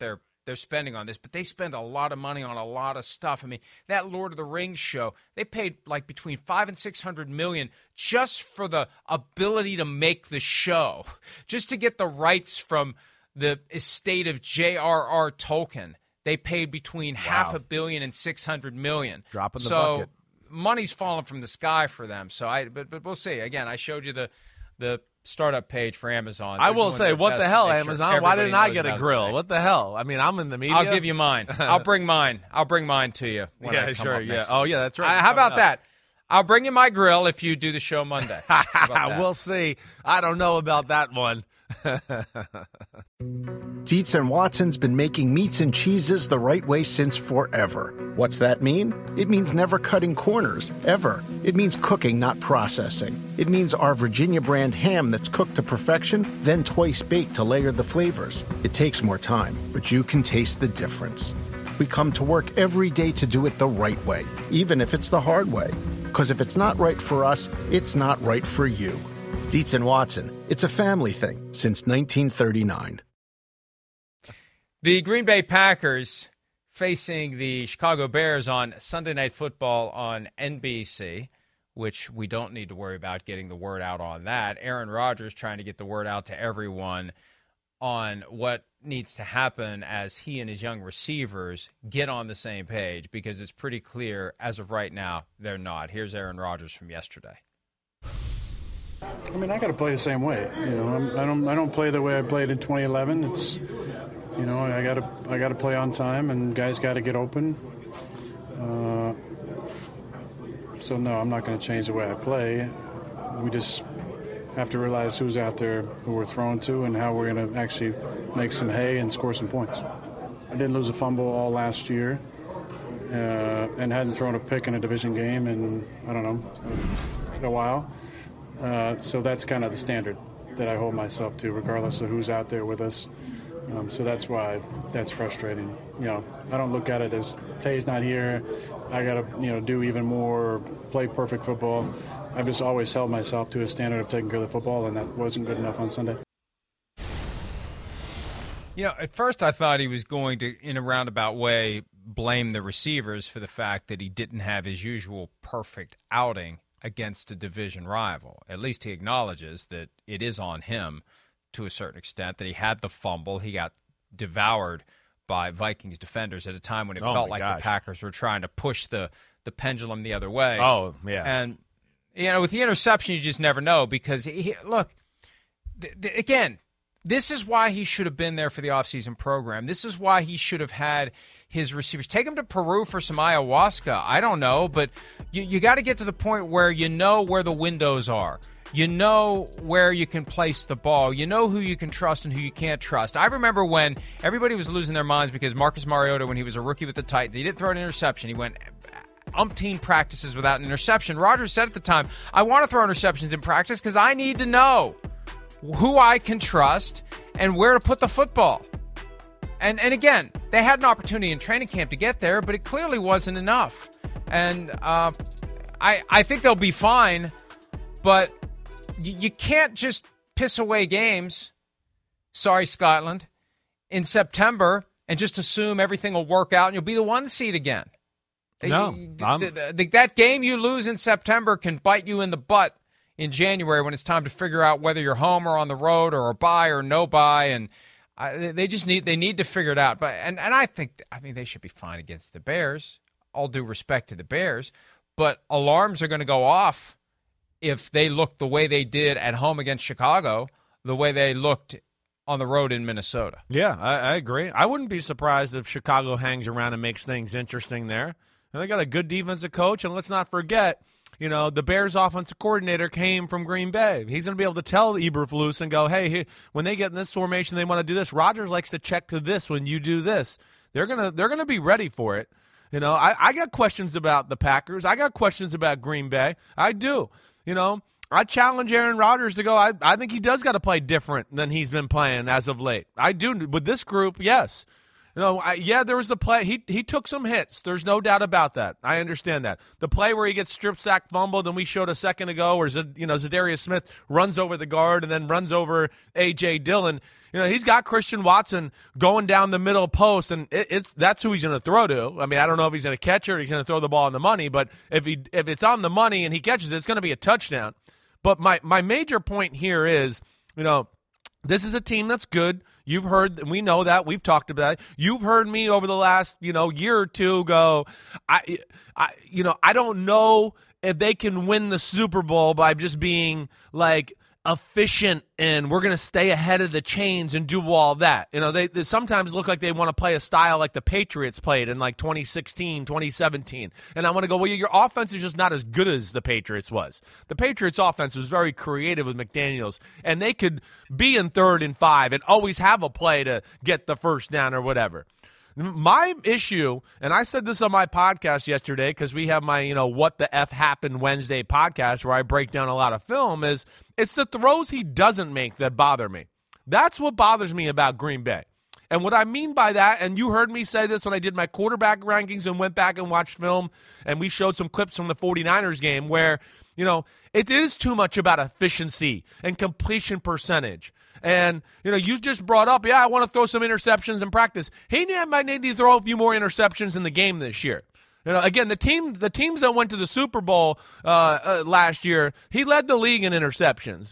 they're spending on this, but they spend a lot of money on a lot of stuff. I mean, that Lord of the Rings show, they paid like between five and six hundred million just for the ability to make the show, just to get the rights from the estate of J R R Tolkien. They paid between wow. half a billion and six hundred million. Dropping the so, bucket. Money's falling from the sky for them. So I, but but we'll see. Again, I showed you the the startup page for Amazon. I They're will say, what the hell, Amazon? Sure Why didn't I get a grill? What the hell? I mean, I'm in the media. I'll give you mine. I'll bring mine. I'll bring mine to you. When yeah, I come sure. Up Yeah. next Oh, week. yeah. That's right. Uh, how about up. that? I'll bring you my grill if you do the show Monday. We'll see. I don't know about that one. Dietz and Watson's been making meats and cheeses the right way since forever. What's that mean? It means never cutting corners, ever. It means cooking, not processing. It means our Virginia brand ham that's cooked to perfection, then twice baked to layer the flavors. It takes more time, but you can taste the difference. We come to work every day to do it the right way, even if it's the hard way. Because if it's not right for us, it's not right for you. Dietz and Watson, it's a family thing since nineteen thirty-nine. The Green Bay Packers facing the Chicago Bears on Sunday Night Football on N B C, which we don't need to worry about getting the word out on that. Aaron Rodgers trying to get the word out to everyone on what needs to happen as he and his young receivers get on the same page, because it's pretty clear as of right now they're not. Here's Aaron Rodgers from yesterday. I mean, I got to play the same way. You know, I'm, I don't. I don't play the way I played in twenty eleven. It's, you know, I got to. I got to play on time, and guys got to get open. Uh, so no, I'm not going to change the way I play. We just have to realize who's out there, who we're throwing to, and how we're going to actually make some hay and score some points. I didn't lose a fumble all last year, uh, and hadn't thrown a pick in a division game in I don't know a while. Uh, so that's kind of the standard that I hold myself to, regardless of who's out there with us. Um, so that's why that's frustrating. You know, I don't look at it as Tay's not here, I got to, you know, do even more, play perfect football. I've just always held myself to a standard of taking care of the football, and that wasn't good enough on Sunday. You know, at first I thought he was going to, in a roundabout way, blame the receivers for the fact that he didn't have his usual perfect outing against a division rival. At least he acknowledges that it is on him to a certain extent, that he had the fumble. He got devoured by Vikings defenders at a time when it oh felt like gosh. the Packers were trying to push the, the pendulum the other way. Oh, yeah. And, you know, with the interception, you just never know, because, he, look, th- th- again, this is why he should have been there for the offseason program. This is why he should have had his receivers. Take him to Peru for some ayahuasca. I don't know, but you, you got to get to the point where you know where the windows are. You know where you can place the ball. You know who you can trust and who you can't trust. I remember when everybody was losing their minds because Marcus Mariota, when he was a rookie with the Titans, he didn't throw an interception. He went umpteen practices without an interception. Rodgers said at the time, I want to throw interceptions in practice because I need to know who I can trust and where to put the football. And and again, they had an opportunity in training camp to get there, but it clearly wasn't enough. And uh, I I think they'll be fine, but y- you can't just piss away games, sorry Scotland, in September and just assume everything will work out and you'll be the one seed again. No, the, the, the, that game you lose in September can bite you in the butt in January when it's time to figure out whether you're home or on the road or a bye or no bye, and I, they just need they need to figure it out. But and, and I think I mean they should be fine against the Bears. All due respect to the Bears, but alarms are going to go off if they look the way they did at home against Chicago, the way they looked on the road in Minnesota. Yeah, I, I agree. I wouldn't be surprised if Chicago hangs around and makes things interesting there. And they got a good defensive coach, and let's not forget, you know, the Bears' offensive coordinator came from Green Bay. He's going to be able to tell Eberflus and go, hey, hey, when they get in this formation, they want to do this. Rodgers likes to check to this when you do this. They're gonna they're gonna be ready for it. You know, I, I got questions about the Packers. I got questions about Green Bay. I do. You know, I challenge Aaron Rodgers to go. I I think he does got to play different than he's been playing as of late. I do with this group, yes. You know, I, yeah, there was the play. He he took some hits. There's no doubt about that. I understand that. The play where he gets strip sack fumbled, and we showed a second ago, where Z, you know Zadarius Smith runs over the guard and then runs over A J Dillon. You know, he's got Christian Watson going down the middle post, and it, it's that's who he's going to throw to. I mean, I don't know if he's going to catch it or he's going to throw the ball on the money, but if he if it's on the money and he catches it, it's going to be a touchdown. But my my major point here is, you know, this is a team that's good. You've heard, we know that. We've talked about it. You've heard me over the last, you know, year or two go, I, I, you know, I don't know if they can win the Super Bowl by just being like efficient and we're going to stay ahead of the chains and do all that. You know, they, they sometimes look like they want to play a style like the Patriots played in like twenty sixteen, twenty seventeen. And I want to go, well, your offense is just not as good as the Patriots was. The Patriots offense was very creative with McDaniels, and they could be in third and five and always have a play to get the first down or whatever. My issue, and I said this on my podcast yesterday because we have my, you know, What the F Happened Wednesday podcast where I break down a lot of film, is it's the throws he doesn't make that bother me. That's what bothers me about Green Bay. And what I mean by that, and you heard me say this when I did my quarterback rankings and went back and watched film, and we showed some clips from the 49ers game where, you know, it is too much about efficiency and completion percentage. And, you know, you just brought up, yeah, I want to throw some interceptions in practice. He might need to throw a few more interceptions in the game this year. You know, again, the team, the teams that went to the Super Bowl uh, uh, last year, he led the league in interceptions.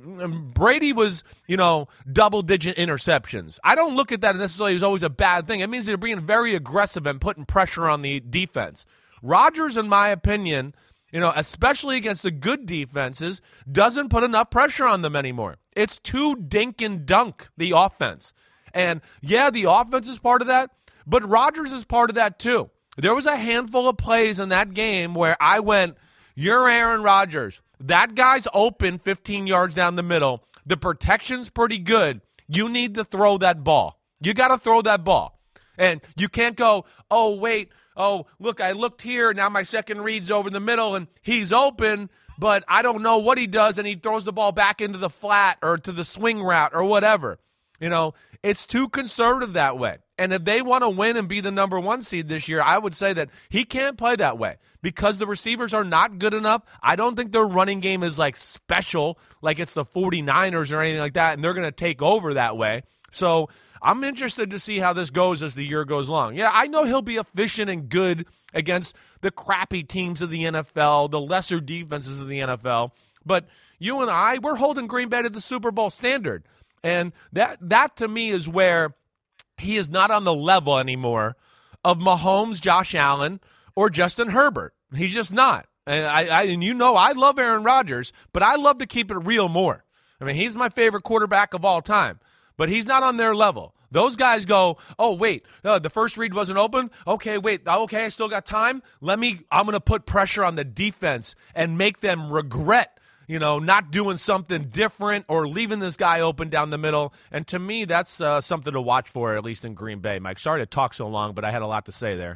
Brady was, you know, double-digit interceptions. I don't look at that necessarily as always a bad thing. It means they're being very aggressive and putting pressure on the defense. Rodgers, in my opinion, you know, especially against the good defenses, doesn't put enough pressure on them anymore. It's too dink and dunk, the offense. And, yeah, the offense is part of that, but Rodgers is part of that too. There was a handful of plays in that game where I went, you're Aaron Rodgers. That guy's open fifteen yards down the middle. The protection's pretty good. You need to throw that ball. You got to throw that ball. And you can't go, oh, wait, oh, look, I looked here, now my second read's over the middle, and he's open, but I don't know what he does, and he throws the ball back into the flat or to the swing route or whatever. You know, it's too conservative that way. And if they want to win and be the number one seed this year, I would say that he can't play that way because the receivers are not good enough. I don't think their running game is like special, like it's the 49ers or anything like that, and they're going to take over that way. So I'm interested to see how this goes as the year goes along. Yeah, I know he'll be efficient and good against the crappy teams of the N F L, the lesser defenses of the N F L. But you and I, we're holding Green Bay to the Super Bowl standard. And that that to me is where he is not on the level anymore of Mahomes, Josh Allen, or Justin Herbert. He's just not. And I, I and you know I love Aaron Rodgers, but I love to keep it real more. I mean, he's my favorite quarterback of all time, but he's not on their level. Those guys go, oh, wait, uh, the first read wasn't open? Okay, wait, okay, I still got time? Let me, I'm going to put pressure on the defense and make them regret, you know, not doing something different or leaving this guy open down the middle. And to me, that's uh, something to watch for, at least in Green Bay. Mike, sorry to talk so long, but I had a lot to say there.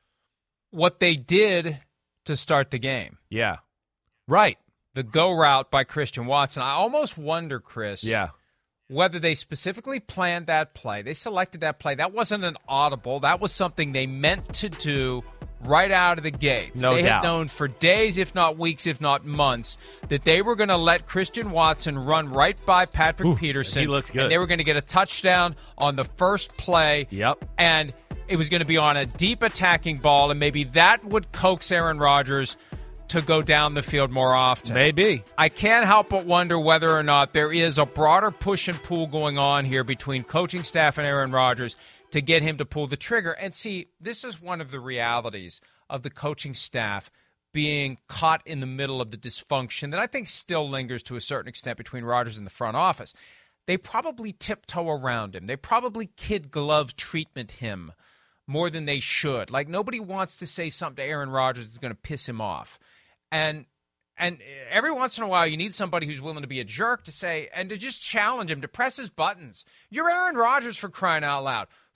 What they did to start the game. Yeah. Right. The go route by Christian Watson. I almost wonder, Chris. Yeah. Whether they specifically planned that play. They selected that play. That wasn't an audible. That was something they meant to do right out of the gates. No they doubt. had known for days, if not weeks, if not months, that they were going to let Christian Watson run right by Patrick Ooh, Peterson. he looks good. And they were going to get a touchdown on the first play. Yep. And it was going to be on a deep attacking ball, and maybe that would coax Aaron Rodgers to go down the field more often. Maybe. I can't help but wonder whether or not there is a broader push and pull going on here between coaching staff and Aaron Rodgers to get him to pull the trigger. And see, this is one of the realities of the coaching staff being caught in the middle of the dysfunction that I think still lingers to a certain extent between Rodgers and the front office. They probably tiptoe around him. They probably kid glove treatment him more than they should. Like, nobody wants to say something to Aaron Rodgers that's going to piss him off. And and every once in a while, you need somebody who's willing to be a jerk to say, and to just challenge him, to press his buttons. You're Aaron Rodgers, for crying out loud.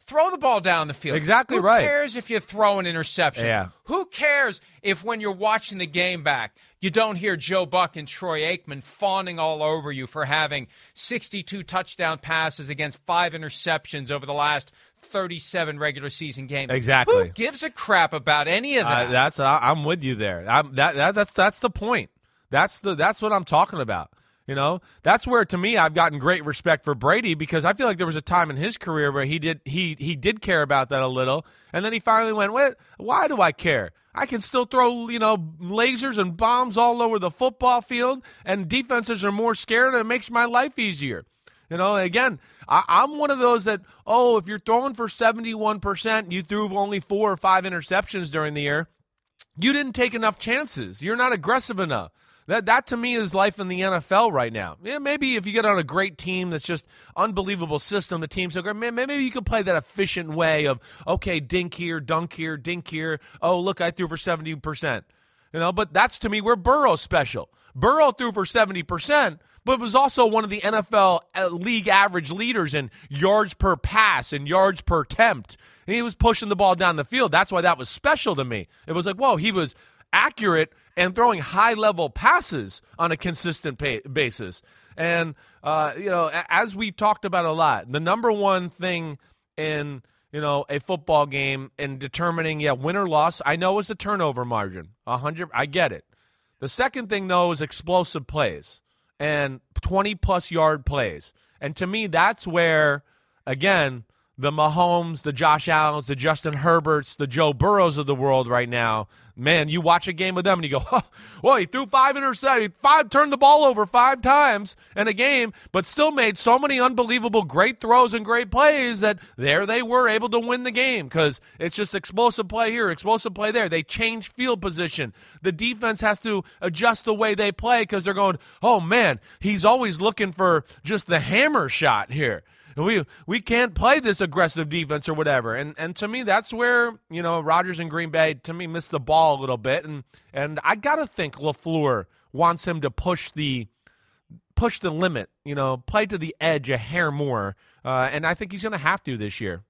throw the ball down the field. Exactly Who right. Who cares if you throw an interception? Yeah. Who cares if when you're watching the game back, you don't hear Joe Buck and Troy Aikman fawning all over you for having sixty-two touchdown passes against five interceptions over the last thirty-seven regular season games. Exactly. Who gives a crap about any of that? Uh, that's I, I'm with you there. I'm, that, that that's that's the point. That's the that's what I'm talking about. You know, that's where to me I've gotten great respect for Brady, because I feel like there was a time in his career where he did he he did care about that a little, and then he finally went, "Wait, why do I care? I can still throw, you know, lasers and bombs all over the football field, and defenses are more scared, and it makes my life easier." You know, again, I, I'm one of those that, oh, if you're throwing for seventy-one percent, you threw only four or five interceptions during the year, you didn't take enough chances. You're not aggressive enough. That, that to me, is life in the N F L right now. Yeah, maybe if you get on a great team that's just unbelievable system, the team's so great, man, maybe you could play that efficient way of, okay, dink here, dunk here, dink here. Oh, look, I threw for seventy percent. You know, but that's to me where Burrow's special. Burrow threw for seventy percent, but was also one of the N F L league average leaders in yards per pass and yards per attempt. And he was pushing the ball down the field. That's why that was special to me. It was like, whoa, he was accurate and throwing high-level passes on a consistent pay- basis. And, uh, you know, as we've talked about a lot, the number one thing in, you know, a football game and determining, yeah, win or loss, I know is the turnover margin. one hundred, I get it. The second thing, though, is explosive plays and twenty-plus yard plays. And to me, that's where, again, the Mahomes, the Josh Allens, the Justin Herberts, the Joe Burrows of the world right now, man, you watch a game with them and you go, oh, well, he threw five interceptions, five, turned the ball over five times in a game, but still made so many unbelievable great throws and great plays that there they were able to win the game, because it's just explosive play here, explosive play there. They change field position. The defense has to adjust the way they play because they're going, oh, man, he's always looking for just the hammer shot here. We we can't play this aggressive defense or whatever. And and to me, that's where, you know, Rodgers and Green Bay, to me, missed the ball a little bit. And and I got to think LaFleur wants him to push the push the limit, you know, play to the edge a hair more. Uh, and I think he's going to have to this year.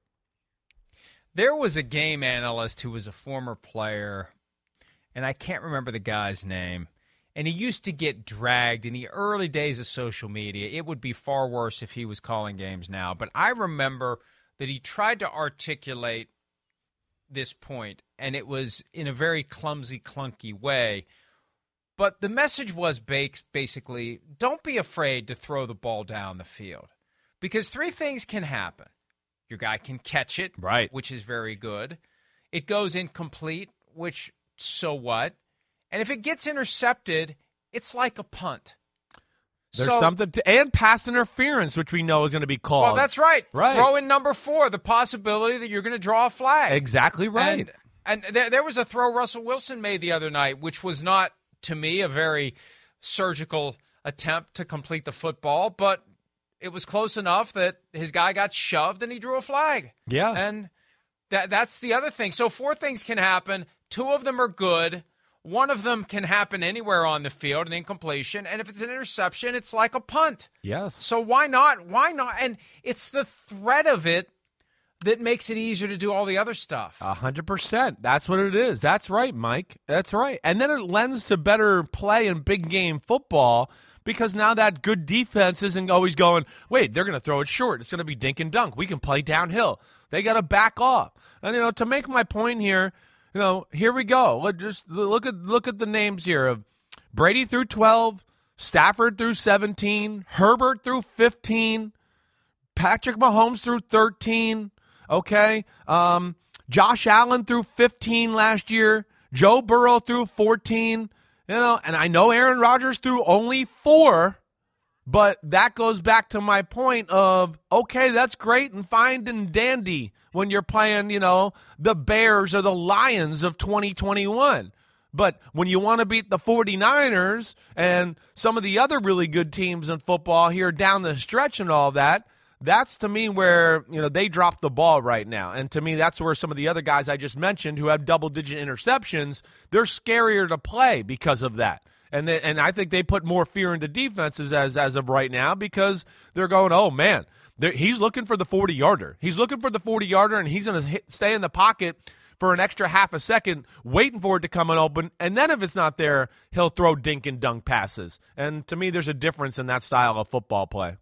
There was a game analyst who was a former player, and I can't remember the guy's name. And he used to get dragged in the early days of social media. It would be far worse if he was calling games now. But I remember that he tried to articulate this point, and it was in a very clumsy, clunky way. But the message was basically, don't be afraid to throw the ball down the field. Because three things can happen. Your guy can catch it, right, which is very good. It goes incomplete, which, so what? And if it gets intercepted, it's like a punt. There's so, something to, and pass interference, which we know is going to be called. Well, that's right. Right. Throw in number four, the possibility that you're going to draw a flag. Exactly right. And, and there, there was a throw Russell Wilson made the other night, which was not, to me, a very surgical attempt to complete the football, but it was close enough that his guy got shoved and he drew a flag. Yeah. And that that's the other thing. So four things can happen. Two of them are good. One of them can happen anywhere on the field, an incompletion. And if it's an interception, it's like a punt. Yes. So why not? Why not? And it's the threat of it that makes it easier to do all the other stuff. A hundred percent. That's what it is. That's right, Mike. That's right. And then it lends to better play in big game football, because now that good defense isn't always going, wait, they're going to throw it short. It's going to be dink and dunk. We can play downhill. They got to back off. And, you know, to make my point here, you know, here we go. Let just look at look at the names here of Brady through twelve, Stafford through seventeen, Herbert through fifteen, Patrick Mahomes through thirteen. Okay, um, Josh Allen through fifteen last year, Joe Burrow through fourteen. You know, and I know Aaron Rodgers threw only four, but that goes back to my point of, okay, that's great and fine and dandy when you're playing, you know, the Bears or the Lions of twenty twenty-one. But when you want to beat the 49ers and some of the other really good teams in football here down the stretch and all that, that's to me where, you know, they drop the ball right now. And to me, that's where some of the other guys I just mentioned who have double-digit interceptions, they're scarier to play because of that. And they, and I think they put more fear into defenses as as of right now, because they're going, oh, man, There, he's looking for the forty-yarder. He's looking for the forty-yarder, and he's going to stay in the pocket for an extra half a second, waiting for it to come open, and then if it's not there, he'll throw dink and dunk passes. And to me, there's a difference in that style of football play.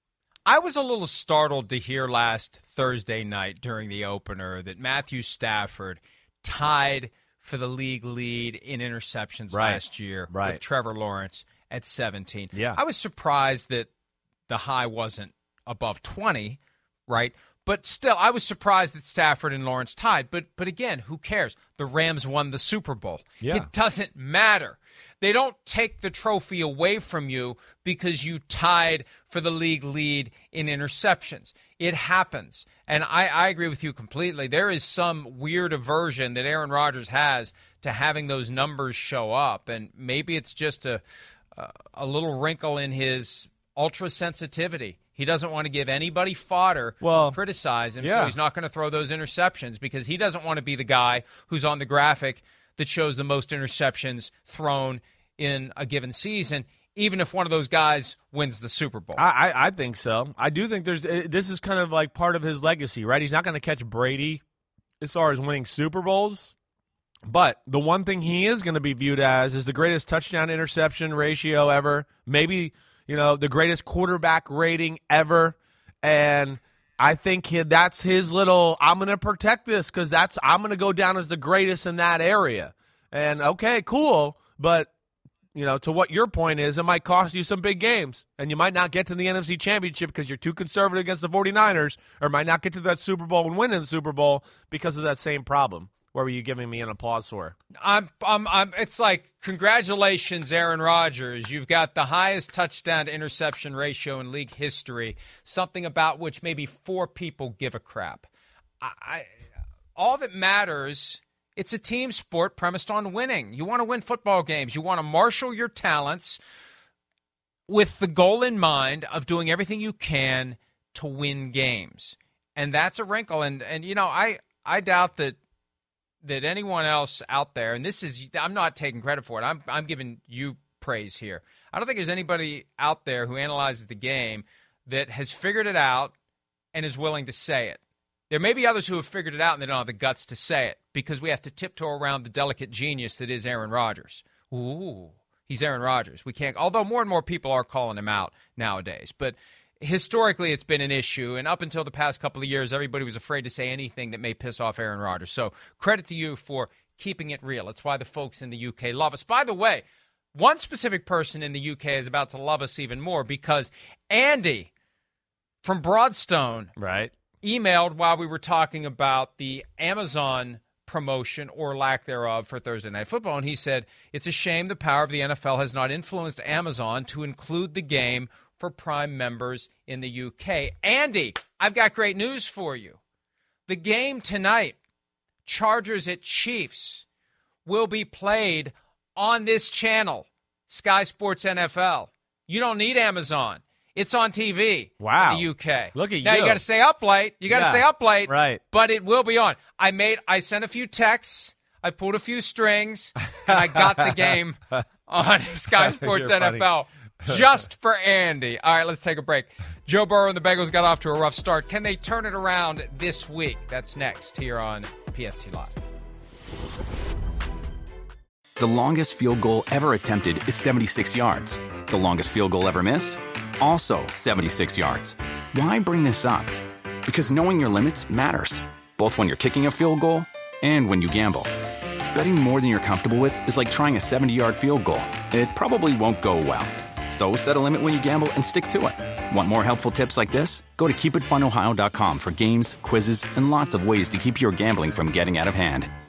I was a little startled to hear last Thursday night during the opener that Matthew Stafford tied for the league lead in interceptions right. last year right. with Trevor Lawrence at seventeen. Yeah. I was surprised that the high wasn't above twenty, right? But still, I was surprised that Stafford and Lawrence tied. But but again, who cares? The Rams won the Super Bowl. Yeah. It doesn't matter. They don't take the trophy away from you because you tied for the league lead in interceptions. It happens. And I, I agree with you completely. There is some weird aversion that Aaron Rodgers has to having those numbers show up. And maybe it's just a, a little wrinkle in his ultra sensitivity. He doesn't want to give anybody fodder well, to criticize him, yeah. so he's not going to throw those interceptions because he doesn't want to be the guy who's on the graphic that shows the most interceptions thrown in a given season, even if one of those guys wins the Super Bowl. I, I, I think so. I do think there's this is kind of like part of his legacy, right? He's not going to catch Brady as far as winning Super Bowls, but the one thing he is going to be viewed as is the greatest touchdown-interception ratio ever, maybe – you know, the greatest quarterback rating ever, and I think he, that's his little, I'm going to protect this because that's I'm going to go down as the greatest in that area. And, okay, cool, but, you know, to what your point is, it might cost you some big games, and you might not get to the N F C Championship because you're too conservative against the 49ers, or might not get to that Super Bowl and win in the Super Bowl because of that same problem. What were you giving me an applause for? I'm, I'm, I'm, it's like, congratulations, Aaron Rodgers. You've got the highest touchdown-to-interception ratio in league history, something about which maybe four people give a crap. I, I, all that matters, it's a team sport premised on winning. You want to win football games. You want to marshal your talents with the goal in mind of doing everything you can to win games. And that's a wrinkle. And, and you know, I, I doubt that that anyone else out there, and this is, I'm not taking credit for it, I'm I'm giving you praise here. I don't think there's anybody out there who analyzes the game that has figured it out and is willing to say it. There may be others who have figured it out and they don't have the guts to say it because we have to tiptoe around the delicate genius that is Aaron Rodgers. Ooh, he's Aaron Rodgers. We can't, although more and more people are calling him out nowadays, but historically, it's been an issue, and up until the past couple of years, everybody was afraid to say anything that may piss off Aaron Rodgers. So credit to you for keeping it real. It's why the folks in the U K love us. By the way, one specific person in the U K is about to love us even more because Andy from Broadstone right. emailed while we were talking about the Amazon promotion or lack thereof for Thursday Night Football, and he said, it's a shame the power of the N F L has not influenced Amazon to include the game for Prime members in the U K. Andy, I've got great news for you. The game tonight, Chargers at Chiefs, will be played on this channel, Sky Sports N F L. You don't need Amazon. It's on T V wow. in the U K. Look at now, you. Now, you got to stay up late. You got to yeah. stay up late. Right. But it will be on. I made. I sent a few texts. I pulled a few strings, and I got the game on Sky Sports N F L. Just for Andy. All right, let's take a break. Joe Burrow and the Bengals got off to a rough start. Can they turn it around this week? That's next here on P F T Live. The longest field goal ever attempted is seventy-six yards. The longest field goal ever missed? Also seventy-six yards. Why bring this up? Because knowing your limits matters, both when you're kicking a field goal and when you gamble. Betting more than you're comfortable with is like trying a seventy-yard field goal. It probably won't go well. So set a limit when you gamble and stick to it. Want more helpful tips like this? Go to keep it fun ohio dot com for games, quizzes, and lots of ways to keep your gambling from getting out of hand.